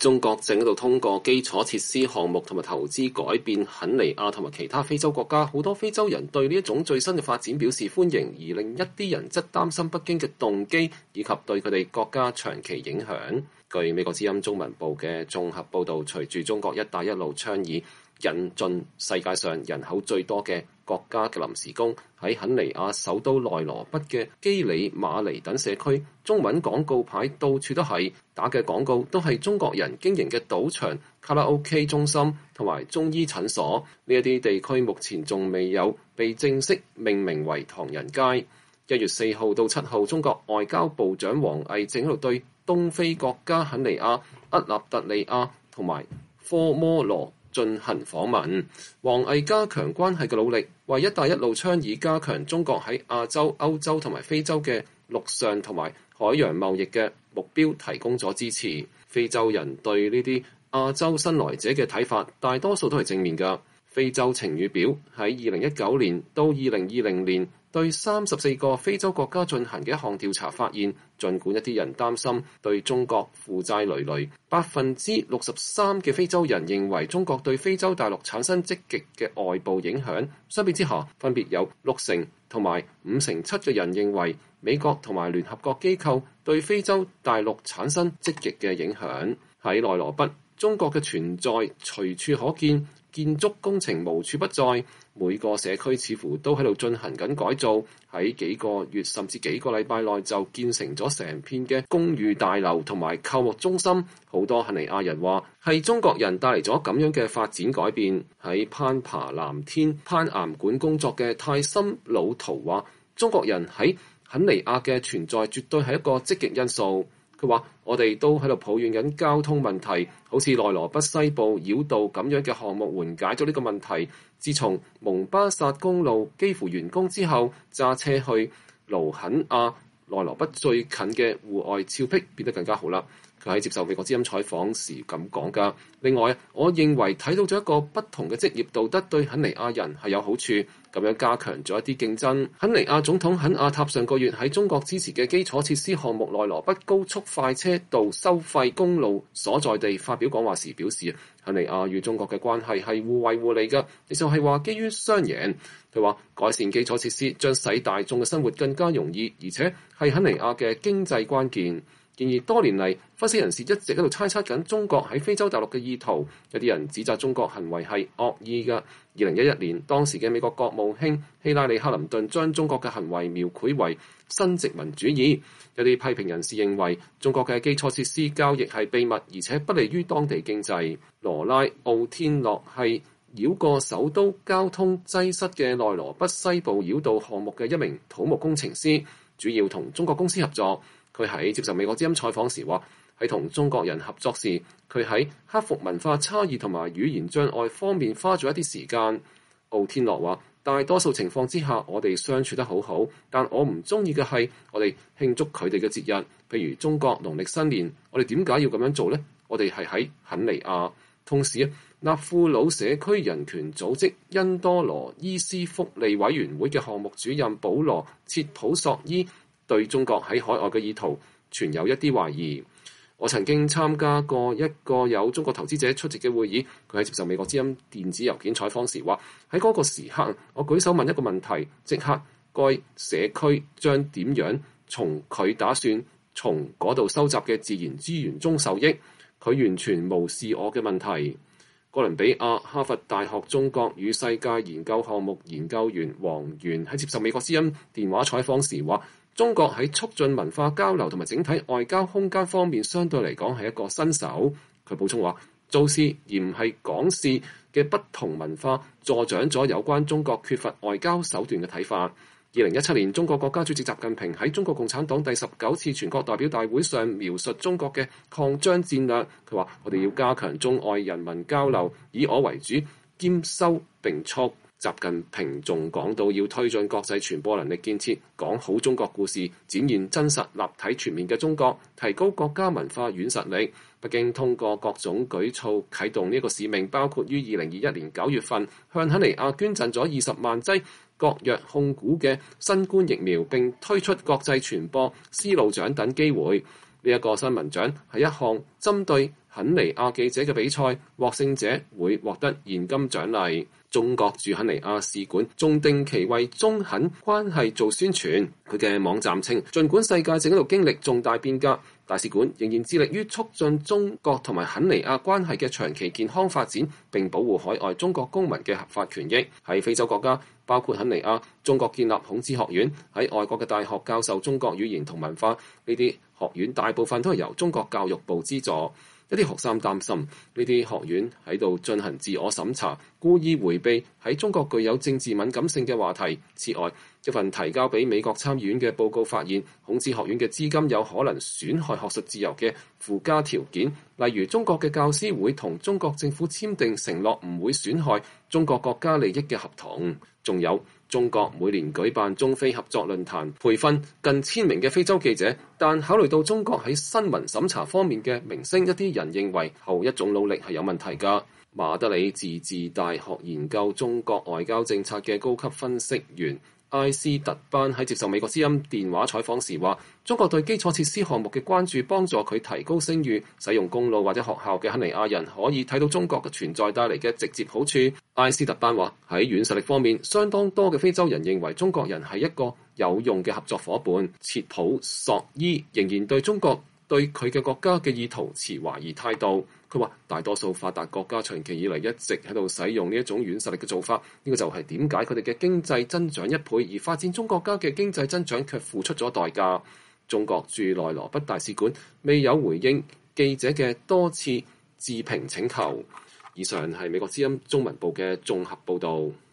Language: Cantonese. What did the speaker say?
中國正喺度通過基礎設施項目同埋投資改變肯尼亞同埋其他非洲國家。好多非洲人對呢一種最新嘅發展表示歡迎，而另一啲人則擔心北京嘅動機以及對佢哋國家長期影響。據美國之音中文部嘅綜合報導，隨住中國一帶一路倡議引進世界上人口最多嘅國家嘅臨時工，喺肯尼亞首都內羅畢嘅基里馬尼等社區，中文廣告牌到處都係，打嘅廣告都係中國人經營嘅賭場、卡拉 OK 中心同埋中醫診所。呢一啲地區目前仲未有被正式命名為唐人街。1月4號到7號，中國外交部長王毅正喺度對東非國家肯尼亞、厄立特里亞同埋科摩羅進行訪問。王毅加強關係嘅努力，為一帶一路倡議加強中國喺亞洲、歐洲同埋非洲嘅陸上同埋海洋貿易嘅目標提供咗支持。非洲人對呢啲亞洲新來者嘅睇法，大多數都係正面㗎。非洲晴雨表喺2019年到2020年對34個非洲國家進行嘅一項調查發現，儘管一啲人擔心對中國負債累累，63%嘅非洲人認為中國對非洲大陸產生積極嘅外部影響。相比之下，分別有60%同埋57%嘅人認為美國同埋聯合國機構對非洲大陸產生積極嘅影響。喺內羅畢，中國嘅存在隨處可見，建築工程無處不在，每個社區似乎都喺度進行緊改造，喺幾個月甚至幾個禮拜內就建成咗成片嘅公寓大樓同埋購物中心。好多肯尼亞人話係中國人帶嚟咗咁樣嘅發展改變。喺攀爬藍天攀岩館工作嘅泰森魯圖話，中國人喺肯尼亞嘅存在絕對係一個積極因素。佢話：我哋都喺度抱怨緊交通問題，好似內羅畢西部繞道咁樣嘅項目緩解咗呢個問題。自從蒙巴薩公路幾乎完工之後，揸車去盧肯亞內羅畢最近嘅戶外峭壁變得更加好啦。佢喺接受美國之音採訪時咁講㗎。另外，我認為睇到咗一個不同嘅職業道德對肯尼亞人係有好處，咁樣加強咗一啲競爭。肯尼亞總統肯亞塔上個月喺中國支持嘅基礎設施項目內羅畢高速快車道收費公路所在地發表講話時表示，肯尼亞與中國嘅關係係互惠互利㗎，亦就係話基於雙贏。佢話改善基礎設施將使大眾嘅生活更加容易，而且係肯尼亞嘅經濟關鍵。然而多年嚟，分析人士一直喺度猜測緊中國喺非洲大陸嘅意圖，有啲人指責中國行為係惡意嘅。2011年，當時嘅美國國務卿希拉里·克林頓將中國嘅行為描繪為新殖民主義。有啲批評人士認為，中國嘅基礎設施交易係秘密，而且不利於當地經濟。羅拉·奧天諾係繞過首都交通擠塞嘅內羅畢西部繞道項目嘅一名土木工程師，主要同中國公司合作。佢喺接受美國之音採訪時話，喺同中國人合作時，佢喺克服文化差異同埋語言障礙方面花咗一啲時間。奧天諾話，大多數情況之下，我哋相處得好好，但我唔中意嘅係我哋慶祝佢哋嘅節日，譬如中國農曆新年。我哋點解要咁樣做呢？我哋係喺肯尼亞。同時，納富魯社區人權組織因多羅伊斯福利委員會嘅項目主任保羅切普索伊對中國喺海外嘅意圖存有一啲懷疑。我曾經參加過一個有中國投資者出席嘅會議，佢喺接受美國之音電子郵件採訪時話，喺嗰個時刻，我舉手問一個問題，即刻該社區將點樣從佢打算從嗰度收集嘅自然資源中受益？佢完全無視我嘅問題。哥倫比亞哈佛大學中國與世界研究項目研究員黃源喺接受美國之音電話採訪時話，中國喺促進文化交流同埋整體外交空間方面相對嚟講係一個新手。佢補充話，做事而唔係講事嘅不同文化助長咗有關中國缺乏外交手段嘅睇法。2017年，中國國家主席習近平喺中國共產黨第19次全國代表大會上描述中國嘅擴張戰略。佢話：我哋要加強中外人民交流，以我為主，兼收並蓄。習近平仲講到要推進國際傳播能力建設，講好中國故事，展現真實立體全面嘅中國，提高國家文化軟實力。北京通過各種舉措啟動呢個使命，包括於2021年9月份向肯尼亞捐贈咗20萬劑國藥控股嘅新冠疫苗，並推出國際傳播絲路獎等機會。呢一個新聞獎係一項針對肯尼亞記者嘅比賽，獲勝者會獲得現金獎勵。中國駐肯尼亞使館仲定期為中肯關係做宣傳。佢嘅網站稱，儘管世界正喺度經歷重大變革，大使館仍然致力於促進中國同埋肯尼亞關係嘅長期健康發展，並保護海外中國公民嘅合法權益。喺非洲國家，包括肯尼亞，中國建立孔子學院，喺外國嘅大學教授中國語言同文化。呢啲學院大部分都係由中國教育部資助。一啲學生擔心呢啲學院喺度進行自我審查，故意迴避喺中國具有政治敏感性嘅話題。此外，一份提交俾美國參議院嘅報告發現，孔子學院嘅資金有可能損害學術自由嘅附加條件，例如中國嘅教師會同中國政府簽訂承諾唔會損害中國國家利益嘅合同。仲有中國每年舉辦中非合作論壇，培訓近1000名嘅非洲記者，但考慮到中國喺新聞審查方面嘅名聲，一啲人認為後一種努力係有問題㗎。馬德里自治大學研究中國外交政策嘅高級分析員埃斯特班喺接受美國之音電話採訪時話，中國對基礎設施項目嘅關注幫助佢提高聲譽。使用公路或者學校嘅肯尼亞人可以睇到中國嘅存在帶嚟嘅直接好處。埃斯特班話，喺軟實力方面，相當多嘅非洲人認為中國人係一個有用嘅合作夥伴。切普索伊仍然對中國對佢嘅國家嘅意圖持懷疑態度。佢話大多數發達國家長期以嚟一直喺度使用呢一種軟實力嘅做法，呢個就係點解佢哋嘅經濟增長1倍，而發展中國家嘅經濟增長卻付出咗代價。中國駐內羅畢大使館未有回應記者嘅多次置評請求。以上係美國之音中文部嘅綜合報導。